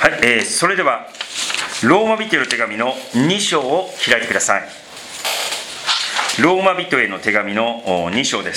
はい、それではローマ人への手紙の2章を開いてください。ローマ人への手紙の2章です。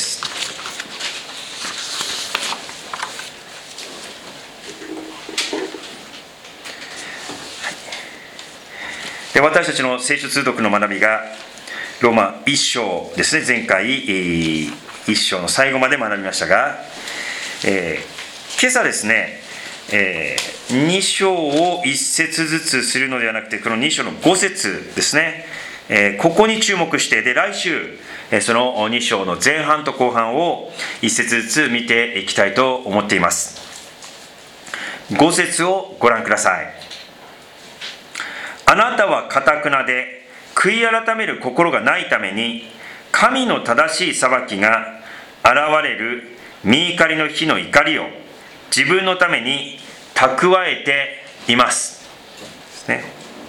で、私たちの聖書通読の学びがローマ1章ですね。前回1章の最後まで学びましたが、今朝ですね、2章を1節ずつするのではなくて、この2章の5節ですね、ここに注目して、で来週その2章の前半と後半を1節ずつ見ていきたいと思っています。5節をご覧ください。あなたは堅くなで悔い改める心がないために、神の正しい裁きが現れる御怒りの日の怒りを自分のために蓄えています、ね。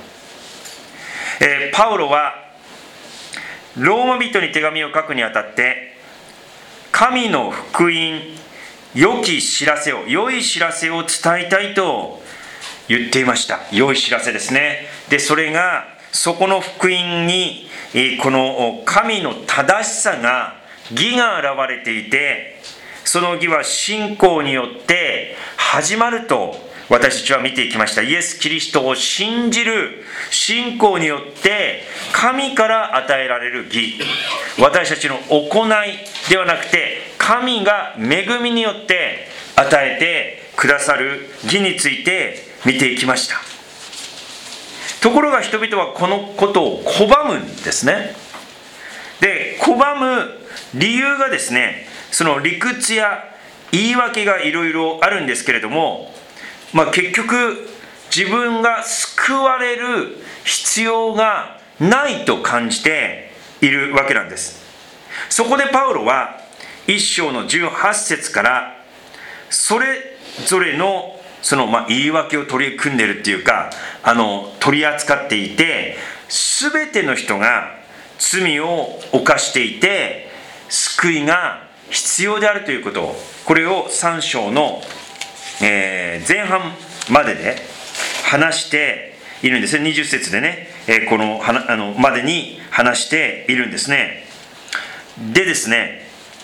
パウロはローマ人に手紙を書くにあたって、神の福音、良い知らせを伝えたいと言っていました。良い知らせですね。でそれがそこの福音にこの神の正しさが、義が現れていて、その義は信仰によって始まると私たちは見ていきました。イエス・キリストを信じる信仰によって神から与えられる義、私たちの行いではなくて神が恵みによって与えてくださる義について見ていきました。ところが人々はこのことを拒むんですね。で拒む理由がですね、その理屈や言い訳がいろいろあるんですけれども、結局自分が救われる必要がないと感じているわけなんです。そこでパウロは1章の18節からそれぞれのその言い訳を取り組んでいるっていうか、取り扱っていて、全ての人が罪を犯していて救いが必要であるということを、これを3章の、前半までで話しているんですね。20節でね、このまでに話しているんですね。でですね、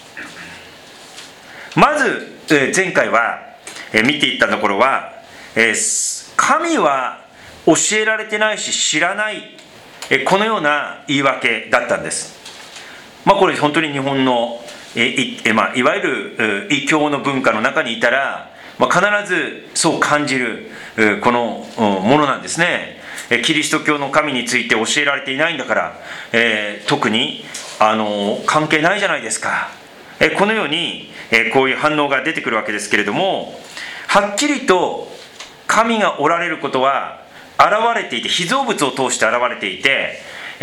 まず前回は見ていったところは、神は教えられてないし知らない、このような言い訳だったんです。これ本当に日本のいわゆる異教の文化の中にいたら、必ずそう感じるこのものなんですね。キリスト教の神について教えられていないんだから、特に関係ないじゃないですか。このようにこういう反応が出てくるわけですけれども、はっきりと神がおられることは現れていて、被造物を通して現れていて、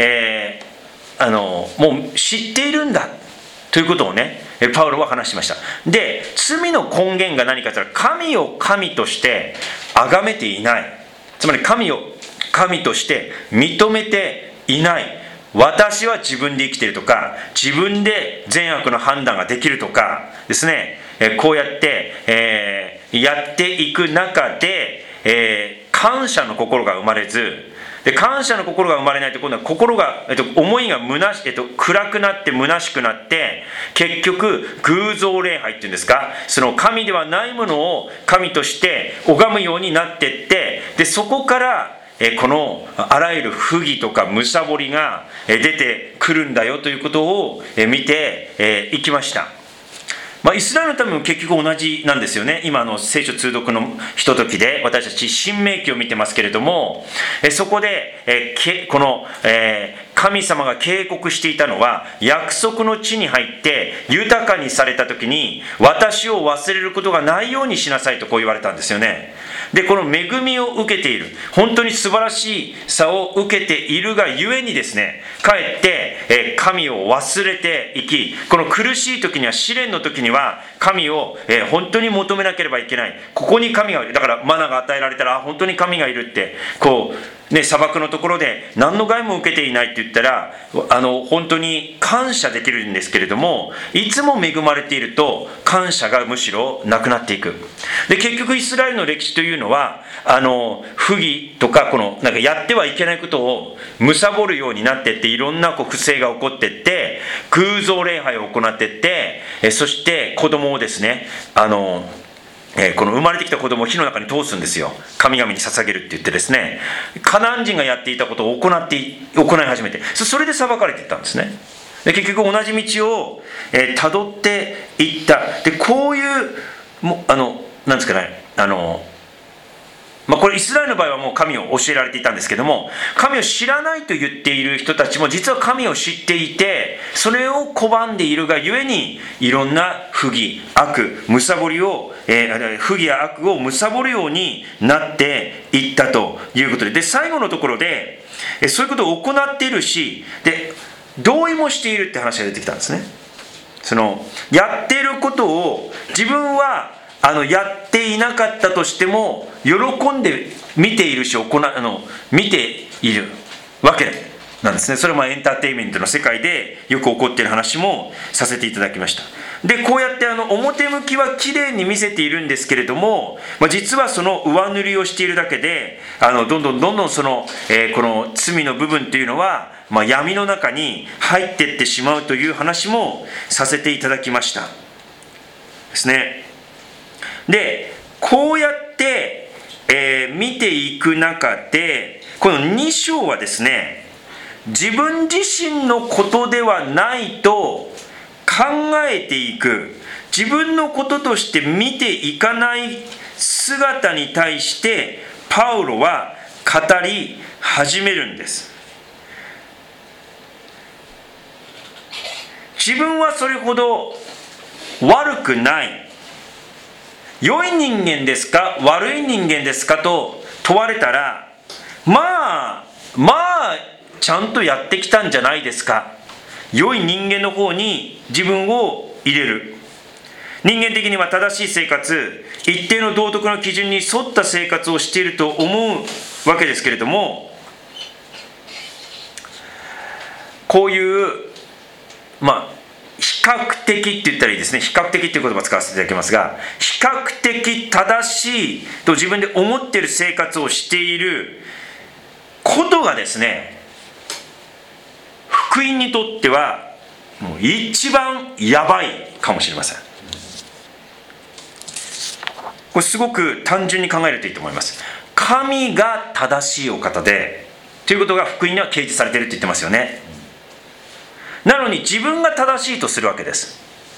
もう知っているんだということをね、パウロは話しました。で、罪の根源が何かというと、神を神として崇めていない、つまり神を神として認めていない、私は自分で生きているとか、自分で善悪の判断ができるとかですね、こうやって、やっていく中で、感謝の心が生まれず、で感謝の心が生まれないと、今度は心が、思いが暗くなって虚しくなって、結局偶像礼拝っていうんですか、その神ではないものを神として拝むようになっていって、でそこからこのあらゆる不義とか貪りが出てくるんだよということを見ていきました。イスラエルのためも結局同じなんですよね。今聖書通読のひとときで私たち新明記を見てますけれども、そこでこの神様が警告していたのは、約束の地に入って豊かにされた時に私を忘れることがないようにしなさいとこう言われたんですよね。でこの恵みを受けている、本当に素晴らしさを受けているがゆえにですね、かえって神を忘れていき、この苦しい時には、試練の時には神を本当に求めなければいけない。ここに神がいる、だからマナが与えられたら本当に神がいるってこう砂漠のところで何の害も受けていないって言ったら本当に感謝できるんですけれども、いつも恵まれていると感謝がむしろなくなっていく。で結局イスラエルの歴史というのは不義とかなんかやってはいけないことを貪るようになっていって、いろんな不正が起こっていって、偶像礼拝を行っていって、そして子供をですねこの生まれてきた子供を火の中に通すんですよ。神々に捧げるって言ってですね、カナン人がやっていたことを行い始めて、それで裁かれていったんですね。で結局同じ道を辿っていった。でこういうなんですかね、これイスラエルの場合はもう神を教えられていたんですけども、神を知らないと言っている人たちも実は神を知っていて、それを拒んでいるがゆえにいろんな不義悪貪りを不義や悪を貪るようになっていったということで、最後のところでそういうことを行っているし、で同意もしているって話が出てきたんですね。やっていることを自分はやっていなかったとしても喜んで見ているし見ているわけなんですね。それもエンターテインメントの世界でよく起こっている話もさせていただきました。でこうやって表向きはきれいに見せているんですけれども、実はその上塗りをしているだけでどんどんこの罪の部分というのは、闇の中に入っていってしまうという話もさせていただきましたですね。でこうやって、見ていく中で、この2章はですね、自分自身のことではないと考えていく、自分のこととして見ていかない姿に対してパウロは語り始めるんです。自分はそれほど悪くない、良い人間ですか悪い人間ですかと問われたら、まあちゃんとやってきたんじゃないですか。良い人間の方に自分を入れる。人間的には正しい生活、一定の道徳の基準に沿った生活をしていると思うわけですけれども、こういう比較的って言ったらいいですね。比較的っていう言葉を使わせていただきますが、比較的正しいと自分で思っている生活をしていることがですね、福音にとってはもう一番やばいかもしれません。これすごく単純に考えるといいと思います。神が正しいお方でということが福音には掲示されていると言ってますよね。なのに自分が正しいとするわけです。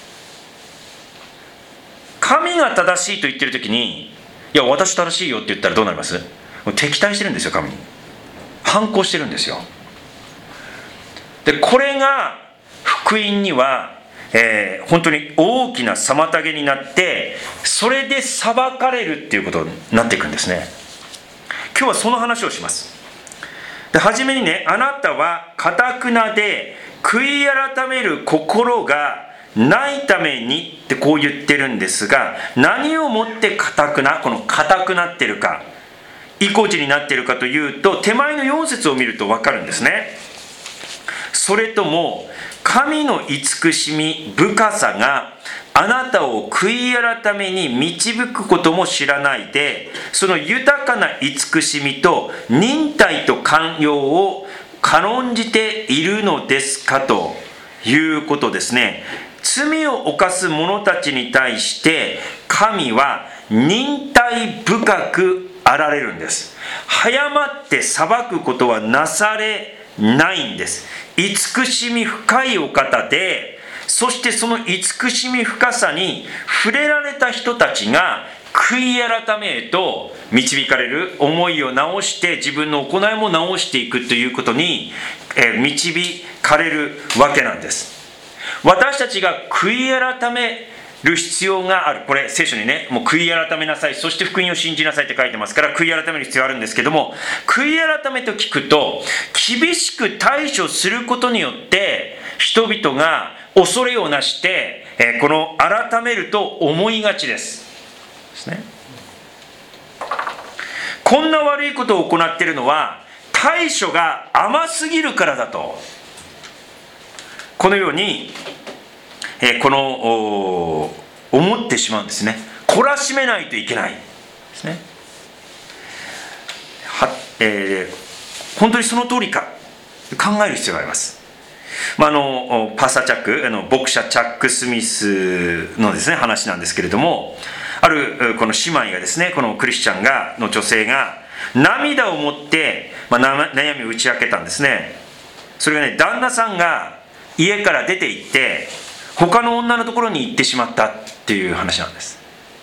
神が正しいと言ってるときに、いや私正しいよって言ったらどうなります？敵対してるんですよ。神に反抗してるんですよ。でこれが福音には、本当に大きな妨げになって、それで裁かれるっていうことになっていくんですね。今日はその話をします。で初めにね、あなたは堅くなで悔い改める心がないためにってこう言ってるんですが、何をもって堅くなってるか、意固地になっているかというと、手前の4節を見ると分かるんですね。それとも神の慈しみ深さがあなたを悔い改めに導くことも知らないで、その豊かな慈しみと忍耐と寛容を軽んじているのですかということですね。罪を犯す者たちに対して神は忍耐深くあられるんです。早まって裁くことはなされないんです。慈しみ深いお方で、そしてその慈しみ深さに触れられた人たちが悔い改めへと導かれる、思いを直して自分の行いも直していくということに導かれるわけなんです。私たちが悔い改める必要がある。これ聖書にね、もう悔い改めなさい、そして福音を信じなさいって書いてますから、悔い改める必要があるんですけども、悔い改めと聞くと厳しく対処することによって人々が恐れをなしてこの改めると思いがちですね。こんな悪いことを行っているのは対処が甘すぎるからだと、このように、思ってしまうんですね。懲らしめないといけないですね。本当にその通りか考える必要があります。パサチャック、牧者チャック・スミスのですね話なんですけれども、あるこの姉妹がですね、このクリスチャンの女性が涙を持って、悩みを打ち明けたんですね。それがね、旦那さんが家から出て行って他の女のところに行ってしまったっていう話なんです。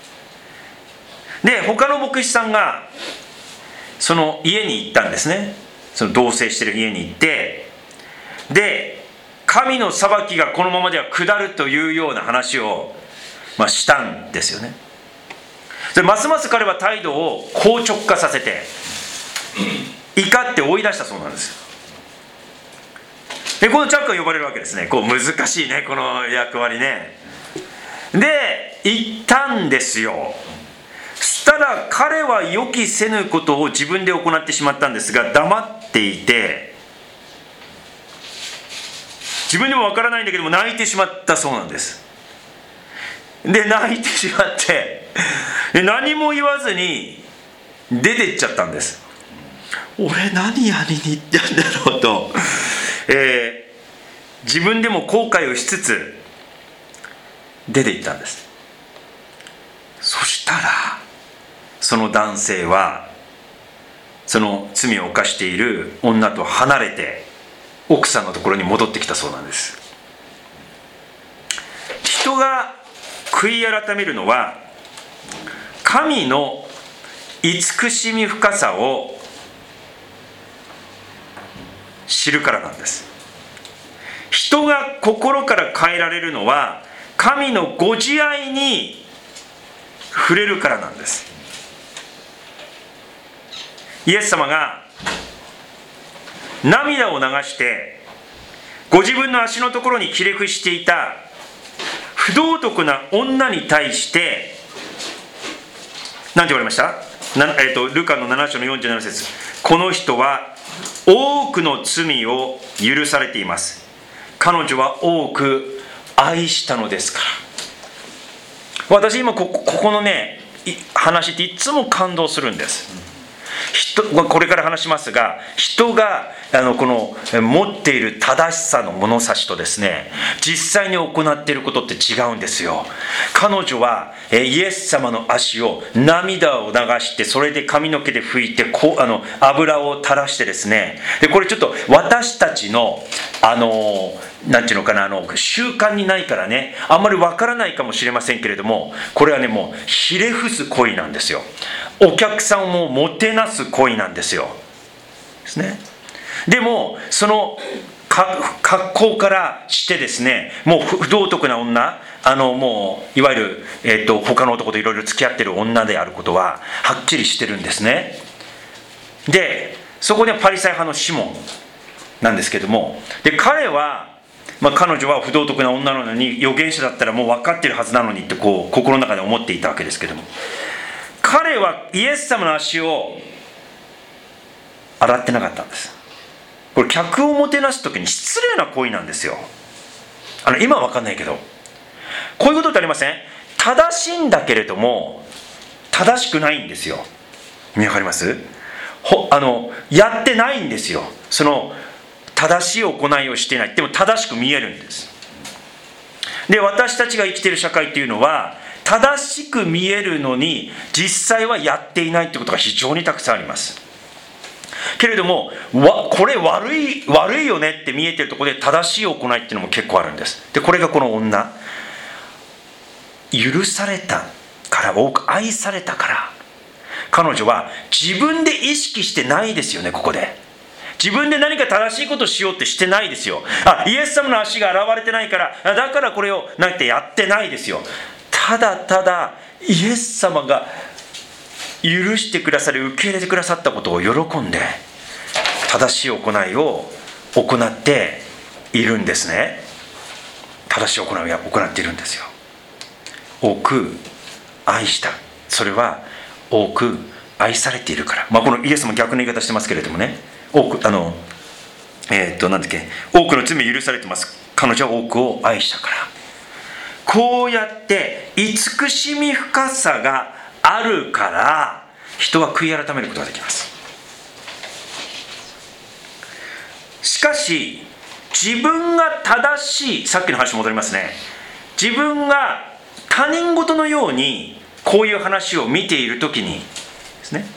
で、他の牧師さんがその家に行ったんですね。その同棲してる家に行って、で、神の裁きがこのままでは下るというような話を、したんですよね。で、ますます彼は態度を硬直化させて怒って追い出したそうなんです。で、このチャックが呼ばれるわけですね。難しいね、この役割ね。で、言ったんですよ。したら彼は予期せぬことを自分で行ってしまったんですが、黙っていて、自分でもわからないんだけども泣いてしまったそうなんです。で、泣いてしまって何も言わずに出てっちゃったんです。俺何やりに行ったんだろうと、自分でも後悔をしつつ出て行ったんです。そしたらその男性はその罪を犯している女と離れて奥さんのところに戻ってきたそうなんです。人が悔い改めるのは神の慈しみ深さを知るからなんです。人が心から変えられるのは神のご自愛に触れるからなんです。イエス様が涙を流してご自分の足のところにひれ伏していた不道徳な女に対して何て言われました？ルカの7章の47節、この人は多くの罪を許されています。彼女は多く愛したのですから。私今ここのね話っていつも感動するんです。これから話しますが、人がこの持っている正しさの物差しとですね、実際に行っていることって違うんですよ。彼女はイエス様の足を涙を流して、それで髪の毛で拭いて油を垂らしてですね、でこれちょっと私たちのなんていうのかな、習慣にないからね、あんまりわからないかもしれませんけれども、これはねもうひれ伏す行為なんですよ。お客さんをもてなす行為なんですよ。ですね。でもその格好からしてですね、もう不道徳な女、もういわゆる、他の男といろいろ付き合ってる女であることははっきりしてるんですね。で、そこでパリサイ派のシモンなんですけども、で彼は彼女は不道徳な女なのに預言者だったらもう分かってるはずなのにって心の中で思っていたわけですけども、彼はイエス様の足を洗ってなかったんです。これ客をもてなす時に失礼な行為なんですよ。今は分かんないけど、こういうことってありません？正しいんだけれども正しくないんですよ。意味わかります？やってないんですよ。その正しい行いをしていない。でも正しく見えるんです。で、私たちが生きている社会っていうのは正しく見えるのに実際はやっていないってことが非常にたくさんあります。けれどもこれ悪いよねって見えてるところで正しい行いっていうのも結構あるんです。で、これがこの女、許されたから、多く愛されたから、彼女は自分で意識してないですよね。ここで自分で何か正しいことをしようってしてないですよ。イエス様の足が現れてないからだからこれをなんてやってないですよ。ただただイエス様が許してくださり受け入れてくださったことを喜んで正しい行いを行っているんですね。正しい行いを行っているんですよ。多く愛した、それは多く愛されているから、このイエスも逆の言い方してますけれどもね、多くなんだっけ、多くの罪許されてます。彼女は多くを愛したから。こうやって慈しみ深さがあるから人は悔い改めることができます。しかし自分が正しい、さっきの話戻りますね。自分が他人事のようにこういう話を見ている時にですね、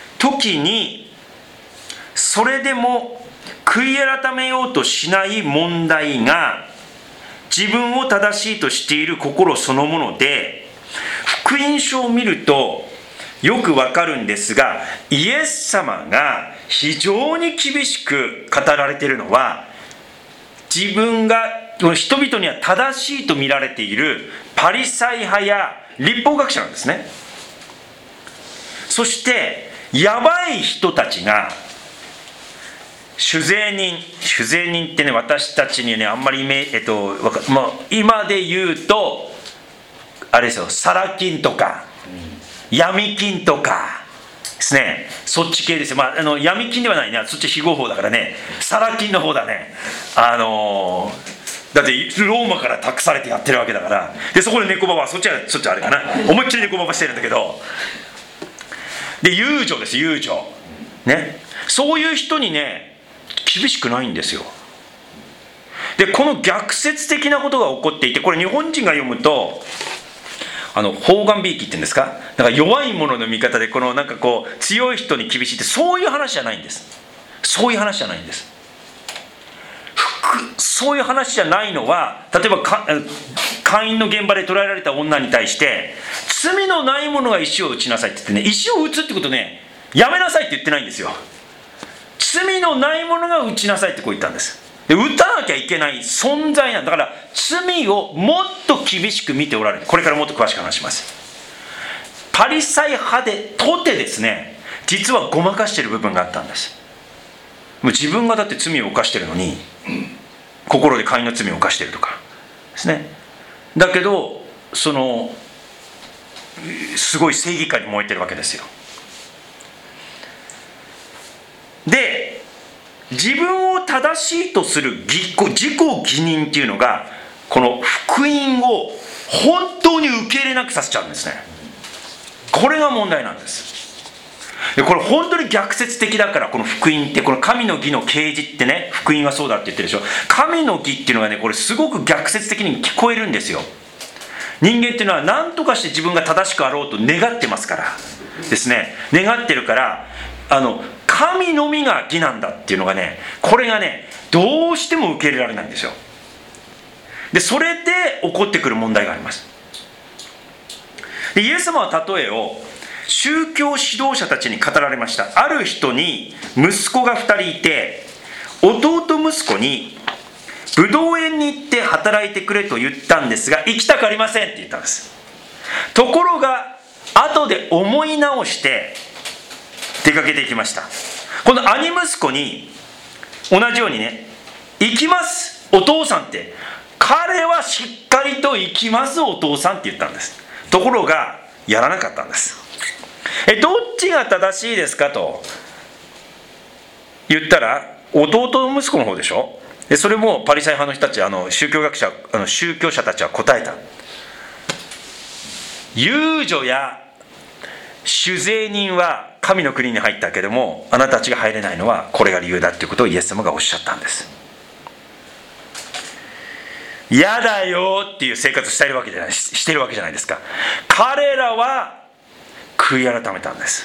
それでも悔い改めようとしない問題が自分を正しいとしている心そのもので、福音書を見るとよくわかるんですが、イエス様が非常に厳しく語られているのは、自分が人々には正しいと見られているパリサイ派や律法学者なんですね。そしてやばい人たちが酒税人ってね、私たちにねあんまり今で言うとあれですよ、サラ金とか闇金とかですね、そっち系ですよ。闇金ではないね、そっち非合法だからね、サラ金の方だね。だってローマから託されてやってるわけだから。でそこで猫ババ、そっちはあれかな、思いっきり猫ババしてるんだけど、で遊女です、遊女ね。そういう人にね厳しくないんですよ。でこの逆説的なことが起こっていて、これ日本人が読むと方眼びいきっていうんですか、なんか弱い者の味方で、なんかこう強い人に厳しいって、そういう話じゃないんです。そういう話じゃないんです。そういう話じゃないのは、例えば姦淫の現場で捕らえられた女に対して罪のない者が石を打ちなさいって言ってね、石を打つってことね、やめなさいって言ってないんですよ。罪のない者が打ちなさいってこう言ったんです。で打たなきゃいけない存在なんだから、罪をもっと厳しく見ておられる。これからもっと詳しく話します。パリサイ派でとてですね、実はごまかしている部分があったんです。もう自分がだって罪を犯しているのに、心で姦淫の罪を犯しているとかですね。だけどすごい正義感に燃えてるわけですよ。で自分を正しいとする自己義認っていうのが、この福音を本当に受け入れなくさせちゃうんですね。これが問題なんです。でこれ本当に逆説的だから、この福音って、この神の義の啓示ってね、福音はそうだって言ってるでしょ。神の義っていうのがね、これすごく逆説的に聞こえるんですよ。人間っていうのは何とかして自分が正しくあろうと願ってますからですね、願ってるから神のみが義なんだっていうのがね、これがねどうしても受け入れられないんですよ。でそれで起こってくる問題があります。でイエス様は例えを宗教指導者たちに語られました。ある人に息子が2人いて、弟息子にブドウ園に行って働いてくれと言ったんですが、行きたくありませんって言ったんです。ところが後で思い直して出かけていきました。この兄息子に同じようにね、行きますお父さんって、彼はしっかりと行きますお父さんって言ったんです。ところがやらなかったんです。どっちが正しいですかと言ったら、弟の息子の方でしょ。でそれもパリサイ派の人たち、宗教者たちは答えた。遊女や酒税人は神の国に入ったけども、あなたたちが入れないのはこれが理由だということをイエス様がおっしゃったんです。嫌だよっていう生活してるわけじゃないですか。彼らは悔い改めたんです。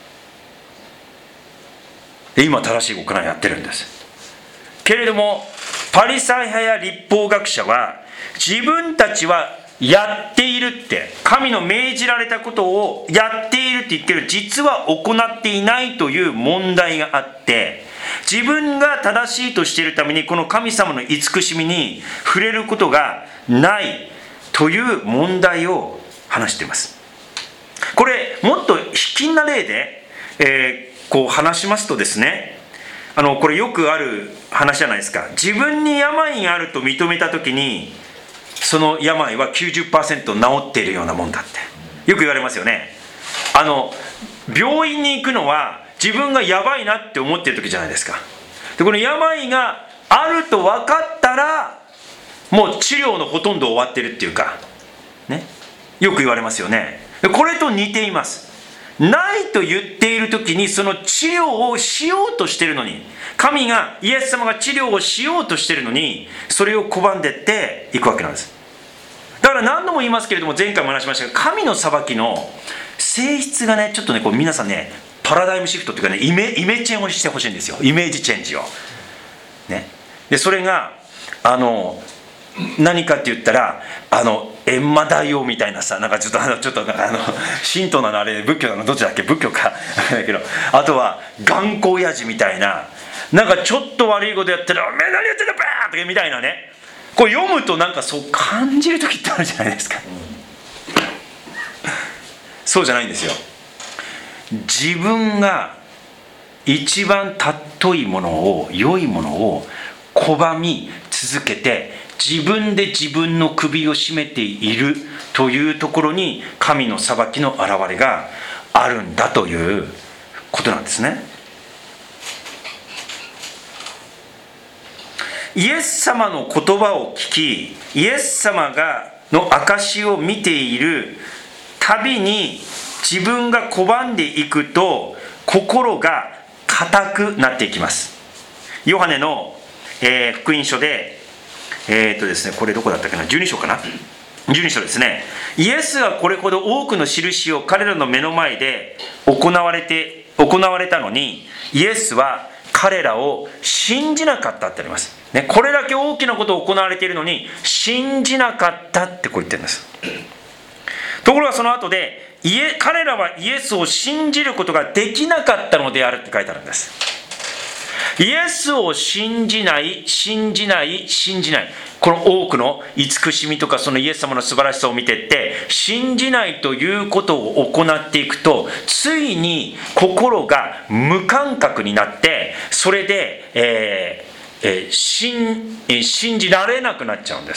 で今正しい行いをやってるんですけれども、パリサイ派や律法学者は自分たちはやっているって、神の命じられたことをやっているって言ってる、実は行っていないという問題があって、自分が正しいとしているためにこの神様の慈しみに触れることがないという問題を話しています。これもっと卑近な例で、こう話しますとですね、これよくある話じゃないですか。自分に病があると認めたときに、その病は 90% 治っているようなもんだってよく言われますよね。 病院に行くのは自分がやばいなって思ってる時じゃないですか。でこの病があると分かったらもう治療のほとんど終わってるっていうかね、よく言われますよね。これと似ています。ないと言っている時にその治療をしようとしているのに、イエス様が治療をしようとしているのにそれを拒んでっていくわけなんです。だから何度も言いますけれども、前回も話しましたが、神の裁きの性質がね、ちょっとねこう皆さんねパラダイムシフトっていうかね、イメチェンをしてほしいんですよ。イメージチェンジをね。でそれが何かって言ったら閻魔大王みたいなさ、なんかちょっとなんか神道なのあれ仏教なのどっちだっけ、仏教かだけど、あとは頑固親父みたいな、なんかちょっと悪いことやったらおめえ何やってんだバーンとかみたいなね、こう読むとなんかそう感じる時ってあるじゃないですか。そうじゃないんですよ。自分が一番尊いものを、良いものを拒み続けて自分で自分の首を絞めているというところに神の裁きの現れがあるんだということなんですね。イエス様の言葉を聞き、イエス様の証を見ているたびに自分が拒んでいくと心が硬くなっていきます。ヨハネの、福音書でですね、これどこだったっけな、12章かな、12章ですね。イエスはこれほど多くの印を彼らの目の前で行われたのに、イエスは彼らを信じなかったってあります、ね。これだけ大きなことが行われているのに信じなかったってこう言ってるんです。ところがその後で彼らはイエスを信じることができなかったのであるって書いてあるんです。イエスを信じない、この多くの慈しみとかそのイエス様の素晴らしさを見てって信じないということを行っていくと、ついに心が無感覚になって、それで、信じられなくなっちゃうんです。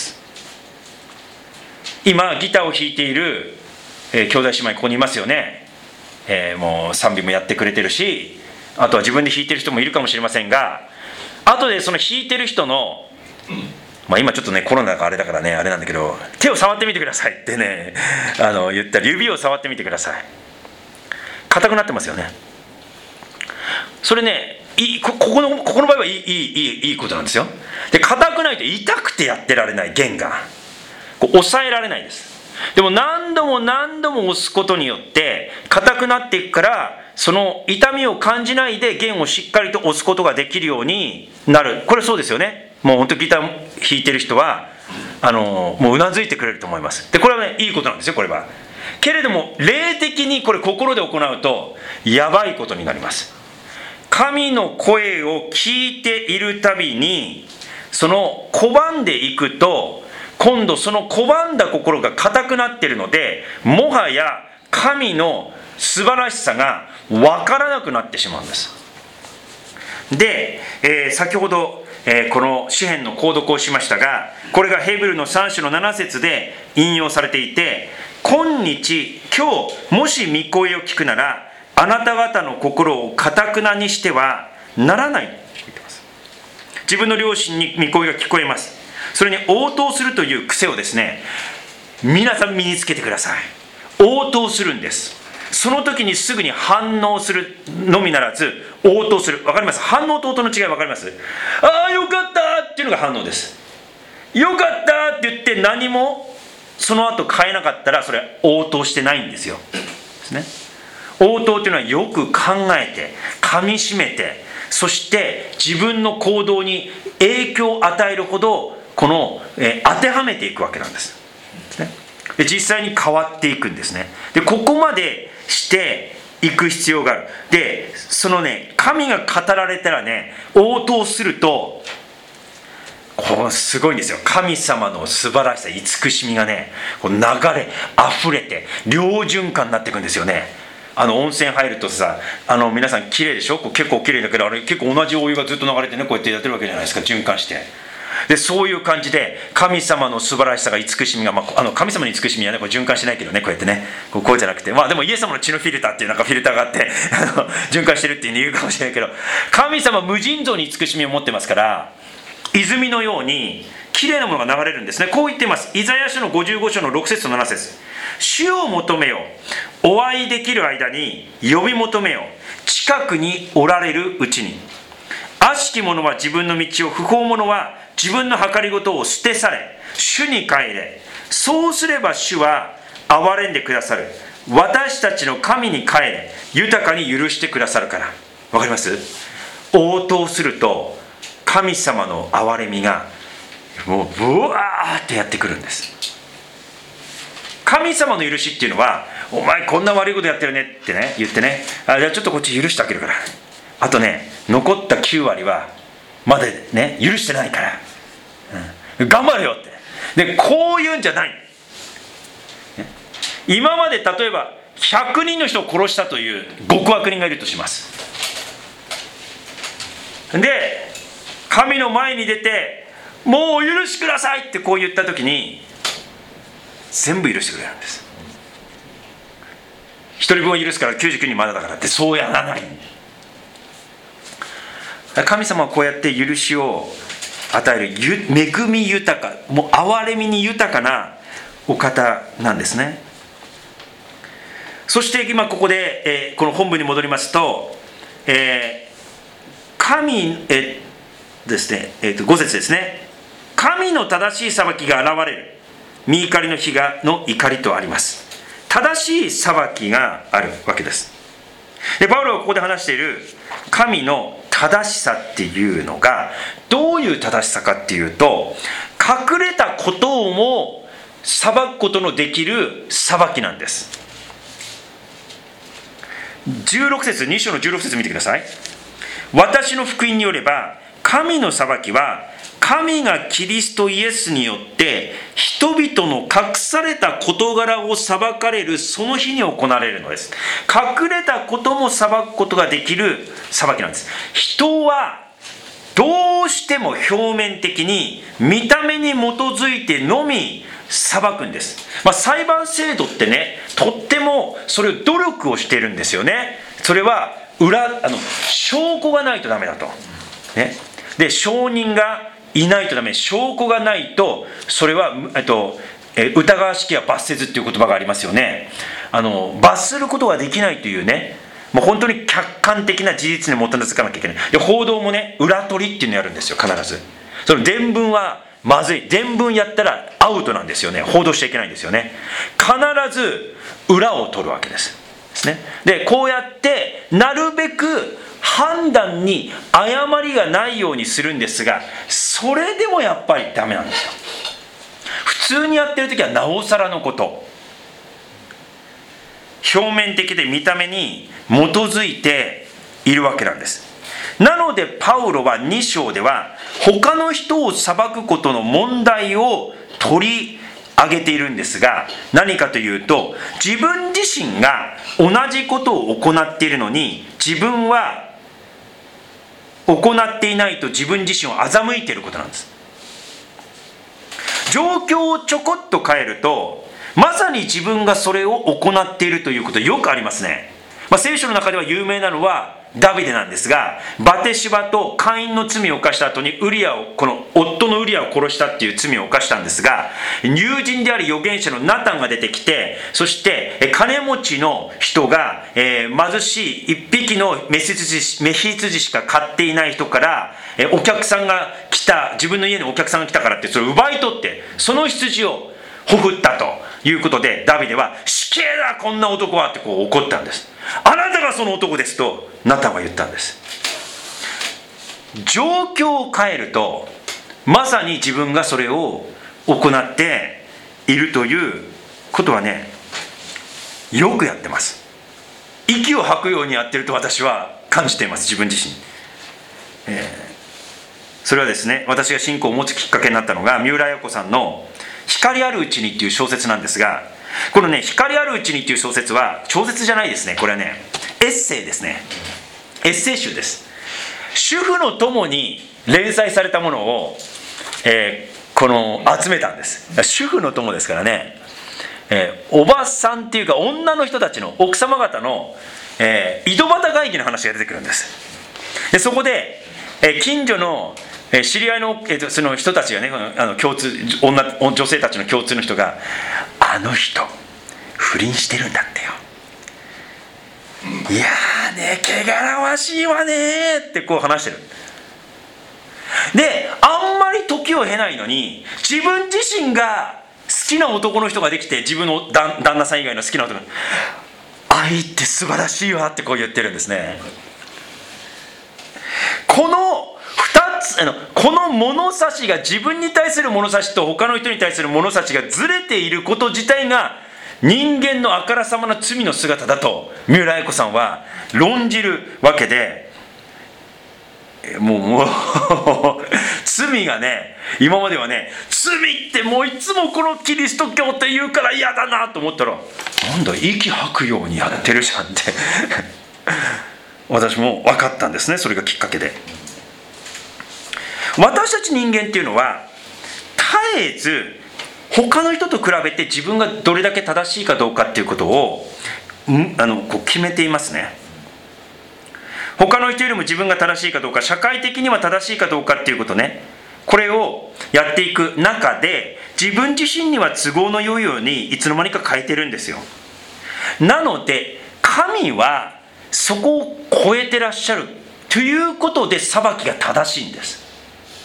今ギターを弾いている、兄弟姉妹ここにいますよね。もう賛美もやってくれてるし、あとは自分で弾いてる人もいるかもしれませんが、後でその弾いてる人の、今ちょっとねコロナがあれだからねあれなんだけど、手を触ってみてくださいってね言ったら、指を触ってみてください。硬くなってますよね。それねここの場合はいいことなんですよ。で硬くないと痛くてやってられない、弦が抑えられないです。でも何度も押すことによって硬くなっていくから、その痛みを感じないで弦をしっかりと押すことができるようになる。これそうですよね。もう本当ギター弾いてる人はもううなずいてくれると思います。でこれはねいいことなんですよ、これは。けれども霊的にこれ心で行うとやばいことになります。神の声を聞いているたびにその拒んでいくと、今度その拒んだ心が硬くなっているので、もはや神の素晴らしさが分からなくなってしまうんです。で、先ほど、この詩編の購読をしましたが、これがヘブルの3章の7節で引用されていて、今日もし御声を聞くなら、あなた方の心を堅くなにしてはならないと言っています。自分の良心に御声が聞こえます。それに応答するという癖をですね、皆さん身につけてください。応答するんです。その時にすぐに反応するのみならず応答する。分かります？反応と応答の違い分かります？ああよかったっていうのが反応です。よかったって言って何もその後変えなかったら、それは応答してないんですよ。ですね。応答というのはよく考えて噛みしめて、そして自分の行動に影響を与えるほど当てはめていくわけなんです。で実際に変わっていくんですね。でここまでしていく必要がある。でそのね、神が語られたらね、応答するとすごいんですよ。神様の素晴らしさ、慈しみがね流れ溢れて良循環になっていくんですよね。温泉入るとさ、皆さん綺麗でしょ。結構綺麗だけど、あれ結構同じお湯がずっと流れてね、こうやってやってるわけじゃないですか、循環して。 でそういう感じで神様の素晴らしさが慈しみが、神様の慈しみはねこれ循環しないけどね、こうやってねこうじゃなくて、でもイエス様の血のフィルターっていうなんかフィルターがあって循環してるっていう理由かもしれないけど、神様無尽蔵に慈しみを持ってますから、泉のようにきれいなものが流れるんですね。こう言っています。イザヤ書の55章の6節と7節、主を求めよ、お会いできる間に呼び求めよ、近くにおられるうちに。悪しき者は自分の道を、不法者は自分の計りごとを捨て去れ、主に帰れ。そうすれば主は憐れんでくださる。私たちの神に帰れ、豊かに許してくださるから。わかります？応答すると神様の憐れみがもうブワーってやってくるんです。神様の許しっていうのは、お前こんな悪いことやってるねってね言ってね、じゃあちょっとこっち許してあげるから、あとね残った9割はまだね許してないから、頑張れよって。でこういうんじゃない。今まで例えば100人の人を殺したという極悪人がいるとします。で神の前に出て、もうお許しくださいってこう言った時に全部許してくれるんです。1人分を許すから99人まだだからってそうやらない。神様はこうやって許しを与える恵み豊か、もう憐れみに豊かなお方なんですね。そして今ここで、この本文に戻りますと、神ですね、5節ですね。神の正しい裁きが現れる。御怒りの日の怒りとあります。正しい裁きがあるわけです。でパウロがここで話している神の正しさっていうのがどういう正しさかっていうと、隠れたことをも裁くことのできる裁きなんです。16節、2章の16節見てください。私の福音によれば、神の裁きは神がキリストイエスによって人々の隠された事柄を裁かれるその日に行われるのです。隠れたことも裁くことができる裁きなんです。人はどうしても表面的に見た目に基づいてのみ裁くんです。裁判制度ってね、とってもそれを努力をしているんですよね。それは証拠がないとダメだと、ね、で証人がいないとダメ、証拠がないとそれは疑わしきは罰せずっていう言葉がありますよね。罰することができないというね、もう本当に客観的な事実に基づかなきゃいけない。で報道もね裏取りっていうのやるんですよ。必ずその伝聞はまずい、伝聞やったらアウトなんですよね。報道しちゃいけないんですよね。必ず裏を取るわけですね。でこうやってなるべく判断に誤りがないようにするんですが、それでもやっぱりダメなんですよ。普通にやってる時はなおさらのこと、表面的で見た目に基づいているわけなんです。なのでパウロは2章では他の人を裁くことの問題を取り上げているんですが、何かというと、自分自身が同じことを行っているのに自分は行っていないと自分自身を欺いていることなんです。状況をちょこっと変えると、まさに自分がそれを行っているということよくありますね。聖書の中では有名なのはダビデなんですが、バテシバとカインの罪を犯した後にこの夫のウリアを殺したっていう罪を犯したんですが、友人であり預言者のナタンが出てきて、そして金持ちの人が貧しい一匹のメヒ羊しか飼っていない人からお客さんが来た、自分の家にお客さんが来たからってそれを奪い取ってその羊をほふったということで、ダビデは死刑だこんな男はってこう怒ったんです。あなたがその男ですとナタンは言ったんです。状況を変えるとまさに自分がそれを行っているということはね、よくやってます。息を吐くようにやってると私は感じています、自分自身。それはですね、私が信仰を持つきっかけになったのが三浦綾子さんの光あるうちにっていう小説なんですが、このね光あるうちにっていう小説は小説じゃないですね。これはねエッセイですね。エッセイ集です。主婦の友に連載されたものをこの集めたんです。主婦の友ですからね、おばさんっていうか女の人たちの奥様方の、井戸端会議の話が出てくるんです。でそこで、近所の知り合いの、その人たちがね、共通女性たちの共通の人が、あの人不倫してるんだってよ、いやーね、汚らわしいわねってこう話してる。であんまり時を経ないのに、自分自身が好きな男の人ができて、自分の旦那さん以外の好きな男の愛って素晴らしいわってこう言ってるんですね。この2つ、この物差しが、自分に対する物差しと他の人に対する物差しがずれていること自体が人間のあからさまな罪の姿だと三浦綾子さんは論じるわけで、もう罪がね、今まではね、罪ってもういつもこのキリスト教って言うから嫌だなと思ったら、なんだ息吐くようにやってるじゃんって私も分かったんですね。それがきっかけで、私たち人間っていうのは絶えず他の人と比べて自分がどれだけ正しいかどうかっていうことをこう決めていますね。他の人よりも自分が正しいかどうか、社会的には正しいかどうかっていうことね、これをやっていく中で、自分自身には都合の良いようにいつの間にか変えてるんですよ。なので神はそこを超えてらっしゃるということで、裁きが正しいんです。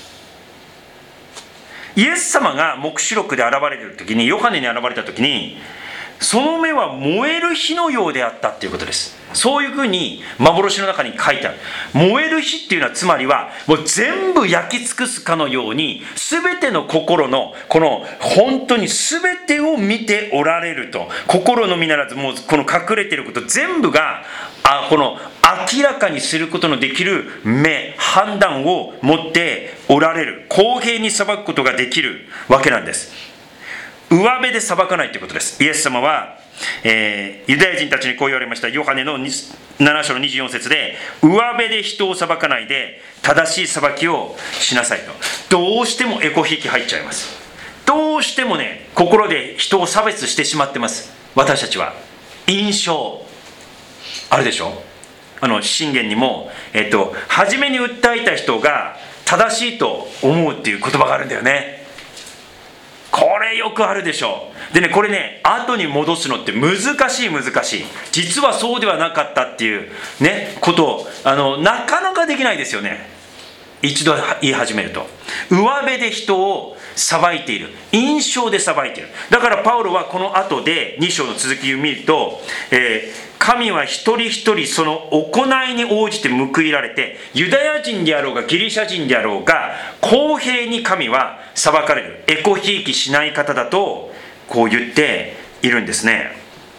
イエス様が黙示録で現れる時に、ヨハネに現れた時に、その目は燃える火のようであったということです。そういうふうに幻の中に書いてある。燃える火っていうのは、つまりはもう全部焼き尽くすかのように、全ての心のこの本当に全てを見ておられると。心のみならず、もうこの隠れていること全部がこの明らかにすることのできる目、判断を持っておられる。公平に裁くことができるわけなんです。上辺で裁かないということです。イエス様は、ユダヤ人たちにこう言われました。ヨハネの7章の24節で、上辺で人を裁かないで正しい裁きをしなさいと。どうしてもエコひいき入っちゃいます。どうしてもね、心で人を差別してしまってます。私たちは印象あるでしょ。箴言にも、初めに訴えた人が正しいと思うっていう言葉があるんだよね。これよくあるでしょう。でね、これね、後に戻すのって難しい。実はそうではなかったっていうね、ことをなかなかできないですよね。一度言い始めると、上辺で人を裁いている、印象で裁いている。だからパウロはこの後で2章の続きを見ると、神は一人一人その行いに応じて報いられて、ユダヤ人であろうがギリシャ人であろうが公平に神は裁かれる、エコひいきしない方だとこう言っているんですね。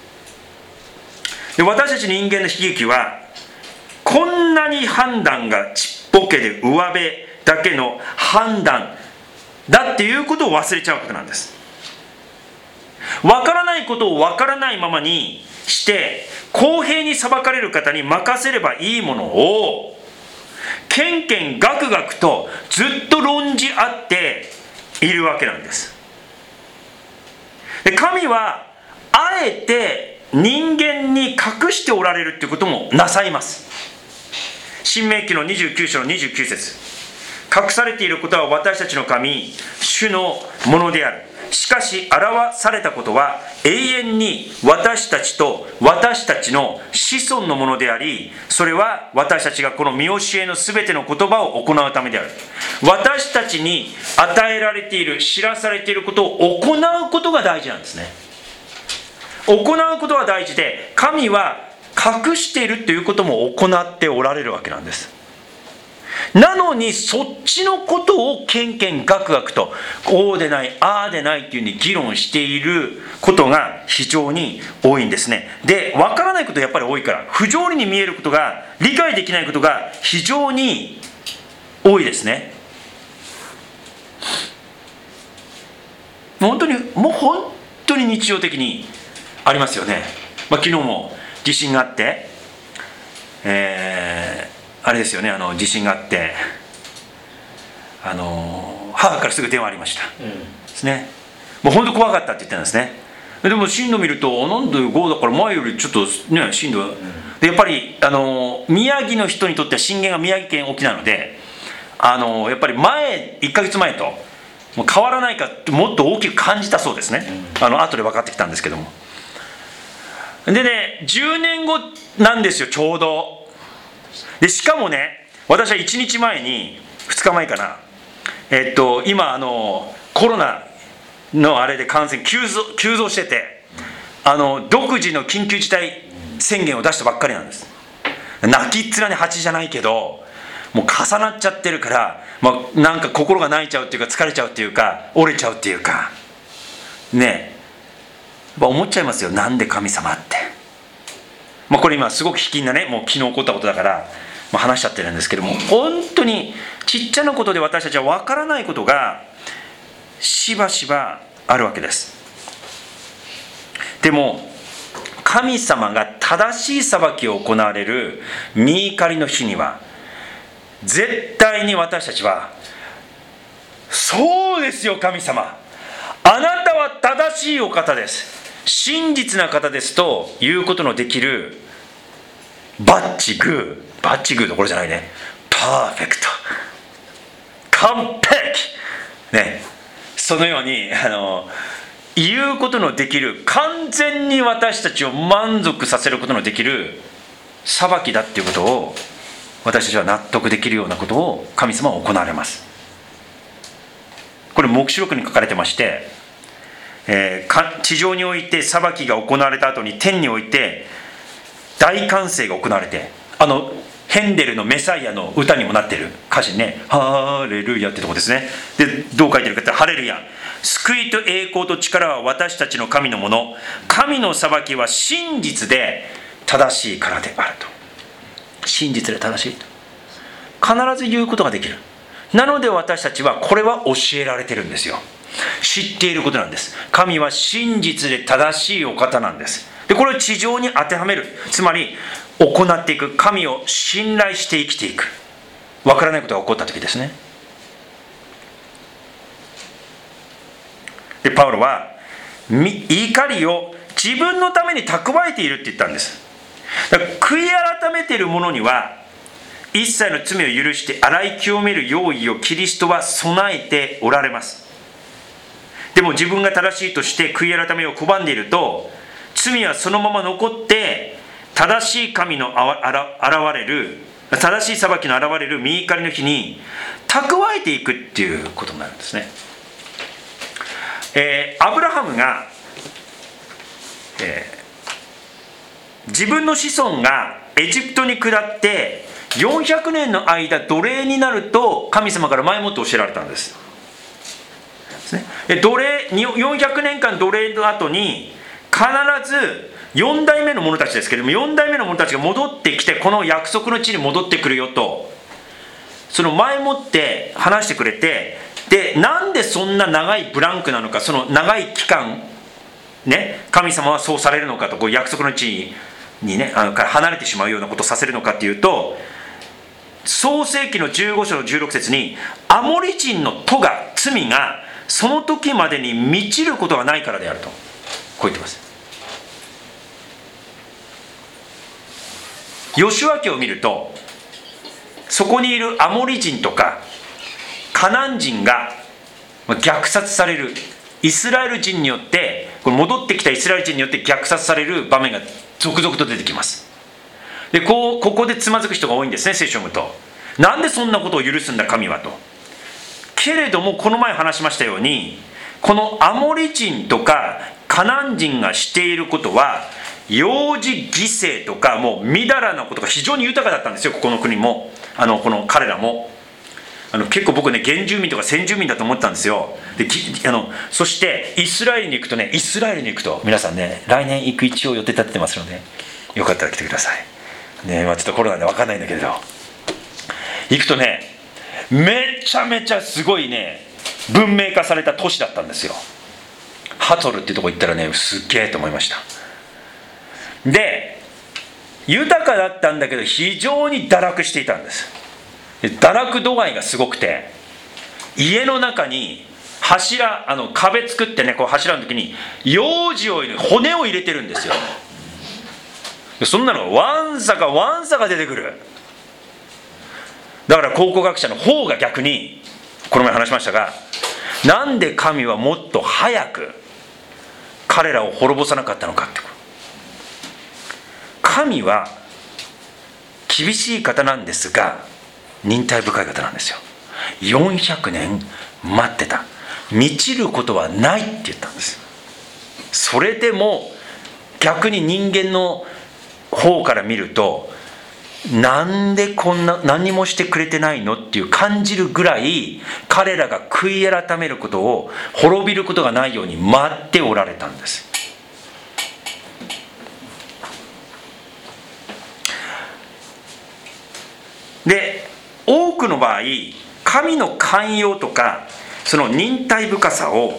で、私たち人間の悲劇は、こんなに判断がちっぽけで上辺だけの判断だっていうことを忘れちゃうことなんです。わからないことをわからないままにして公平に裁かれる方に任せればいいものを、けんけんがくがくとずっと論じ合っているわけなんです。で、神はあえて人間に隠しておられるということもなさいます。申命記の29章の29節、隠されていることは私たちの神主のものである。しかし表されたことは永遠に私たちと私たちの子孫のものであり、それは私たちがこの見教えのすべての言葉を行うためである。私たちに与えられている、知らされていることを行うことが大事なんですね。行うことは大事で、神は隠しているということも行っておられるわけなんです。なのにそっちのことをけんけんがくがくと、こうでないああでないっていうふうに議論していることが非常に多いんですね。で、分からないことやっぱり多いから、不条理に見えることが、理解できないことが非常に多いですね。本当に日常的にありますよね。昨日も地震があって、あれですよね、地震があって、 母からすぐ電話ありました、ですね。もう本当怖かったって言ってたんですね。でも震度見るとなんで5だから前よりちょっとね震度、でやっぱり宮城の人にとっては震源が宮城県沖なのでやっぱり1ヶ月前ともう変わらないかもっと大きく感じたそうですね。後で分かってきたんですけども。でね10年後なんですよちょうど。でしかもね私は1日前に2日前かな今コロナのあれで感染急増してて独自の緊急事態宣言を出したばっかりなんです。泣きっ面に蜂じゃないけどもう重なっちゃってるから、なんか心が泣いちゃうっていうか疲れちゃうっていうか折れちゃうっていうかねえ思っちゃいますよ。なんで神様って、これ今すごく卑近なねもう昨日起こったことだから話しちゃってるんですけども、本当にちっちゃなことで私たちは分からないことがしばしばあるわけです。でも神様が正しい裁きを行われる御怒りの日には絶対に私たちはそうですよ神様あなたは正しいお方です真実な方ですということのできるバッチグーどころじゃないねパーフェクト完璧ねそのように言うことのできる完全に私たちを満足させることのできる裁きだっていうことを私たちは納得できるようなことを神様は行われます。これ黙示録に書かれてまして、地上において裁きが行われた後に天において大歓声が行われてヘンデルのメサイアの歌にもなっている歌詞にねハレルヤってとこですね。でどう書いてるかってハレルヤ救いと栄光と力は私たちの神のもの神の裁きは真実で正しいからであると。真実で正しいと必ず言うことができる。なので私たちはこれは教えられてるんですよ。知っていることなんです。神は真実で正しいお方なんです。でこれを地上に当てはめる、つまり行っていく、神を信頼して生きていく。わからないことが起こった時ですね。でパウロは怒りを自分のために蓄えているって言ったんです。だから悔い改めている者には一切の罪を許して洗い清める用意をキリストは備えておられます。でも自分が正しいとして悔い改めを拒んでいると罪はそのまま残って正しい神の正しい裁きの現れる御怒りの日に蓄えていくっていうことになるんですね。アブラハムが、自分の子孫がエジプトに下って400年の間奴隷になると神様から前もって教えられたんです。400年間奴隷の後に必ず4代目の者たちですけれども4代目の者たちが戻ってきてこの約束の地に戻ってくるよとその前もって話してくれて、でなんでそんな長いブランクなのか、その長い期間ね神様はそうされるのかとこう約束の地にねから離れてしまうようなことをさせるのかっていうと、創世記の15章の16節にアモリ人の罪がその時までに満ちることがないからであるとこう言ってます。ヨシュア記を見るとそこにいるアモリ人とかカナン人が虐殺される、イスラエル人によってこれ戻ってきたイスラエル人によって虐殺される場面が続々と出てきます。でここでつまずく人が多いんですね。聖書を読むとなんでそんなことを許すんだ神はと。けれどもこの前話しましたようにこのアモリ人とかカナン人がしていることは幼児犠牲とかもうみだらなことが非常に豊かだったんですよ。ここの国もこの彼らも結構僕ね原住民とか先住民だと思ったんですよ。でそしてイスラエルに行くと皆さんね来年行く一応予定立ててますのでよかったら来てくださいね。ちょっとコロナで分かんないんだけれど行くとねめちゃめちゃすごいね文明化された都市だったんですよ。ハツォルっていうとこ行ったらねすっげえと思いました。で豊かだったんだけど非常に堕落していたんです。で堕落度合いがすごくて家の中に柱、壁作ってね、こう柱の時に幼児を入れ、骨を入れてるんですよ。そんなのわんさか出てくる。だから考古学者の方が逆に、この前話しましたが、なんで神はもっと早く彼らを滅ぼさなかったのかって。神は厳しい方なんですが、忍耐深い方なんですよ。400年待ってた。満ちることはないって言ったんです。それでも逆に人間の方から見ると、なんでこんな何もしてくれてないのっていう感じるぐらい、彼らが悔い改めることを、滅びることがないように待っておられたんです。で、多くの場合、神の寛容とかその忍耐深さを、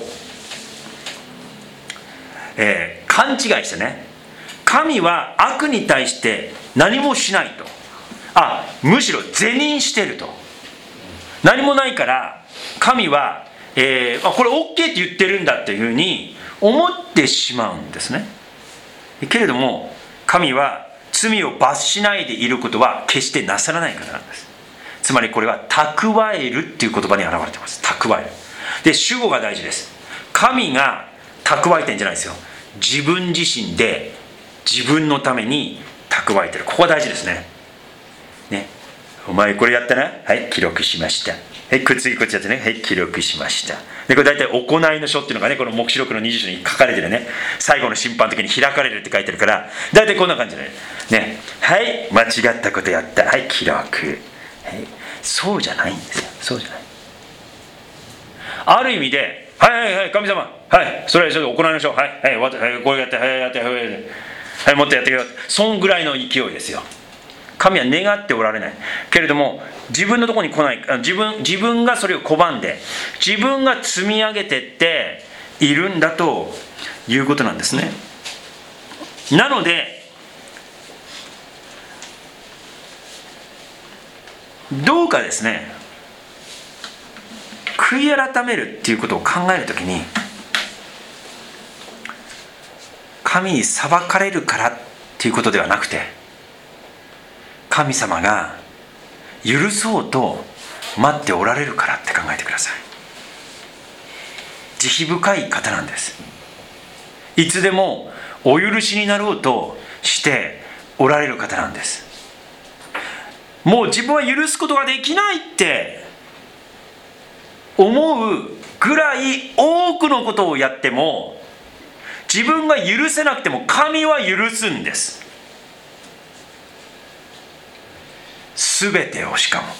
勘違いしてね、神は悪に対して何もしないと、むしろ是認してると、何もないから神は、これ OK って言ってるんだっていうふうに思ってしまうんですね。けれども神は罪を罰しないでいることは決してなさらないからなんです。つまりこれは蓄えるっていう言葉に表れています。蓄える。で、主語が大事です。神が蓄えてんじゃないですよ。自分自身で自分のために蓄えてる。ここが大事ですね。お前これやったな、はい、記録しました。はい、次こっちやってね、はい、記録しました。で、これ大体行いの書っていうのがね、この黙示録の20章に書かれてるね、最後の審判の時に開かれるって書いてるから、大体こんな感じでね、はい、間違ったことやった、はい、記録、はい、そうじゃないんですよ。そうじゃない。ある意味で、はい神様、はい、それはちょっと行いの書、はい、これやって、はいやって、はい、もっとやってください。そんぐらいの勢いですよ。神は願っておられないけれども、自分のところに来ない、自分がそれを拒んで、自分が積み上げてっているんだということなんですね。なのでどうかですね、悔い改めるっていうことを考えるときに、神に裁かれるからっていうことではなくて、神様が許そうと待っておられるからって考えてください。慈悲深い方なんです。いつでもお許しになろうとしておられる方なんです。もう自分は許すことができないって思うぐらい多くのことをやっても、自分が許せなくても神は許すんです。すべてを。しかも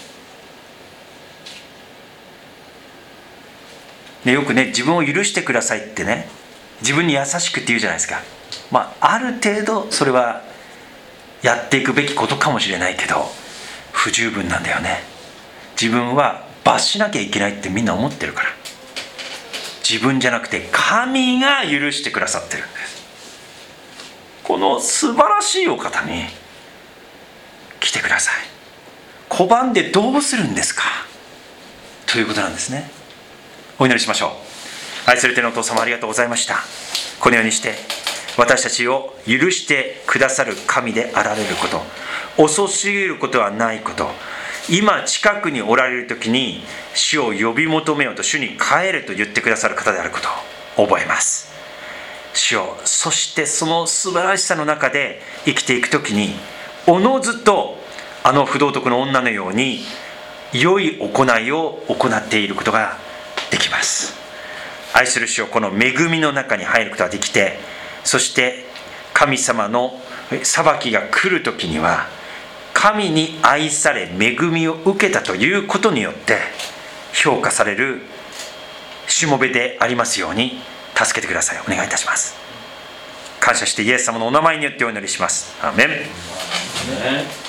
ね、よくね、自分を許してくださいってね、自分に優しくって言うじゃないですか。ある程度それはやっていくべきことかもしれないけど、不十分なんだよね。自分は罰しなきゃいけないってみんな思ってるから。自分じゃなくて神が許してくださってるんです。この素晴らしいお方に来てください。拒んでどうするんですかということなんですね。お祈りしましょう。愛する天のお父様、ありがとうございました。このようにして私たちを許してくださる神であられること、遅すぎることはないこと、今近くにおられる時に主を呼び求めようと、主に帰れと言ってくださる方であることを覚えます。主よ、そしてその素晴らしさの中で生きていく時に、おのずとあの不道徳の女のように良い行いを行っていることができます。愛する主よ、この恵みの中に入ることができて、そして神様の裁きが来る時には神に愛され恵みを受けたということによって評価されるしもべでありますように助けてください。お願いいたします。感謝してイエス様のお名前によってお祈りします。アーメン。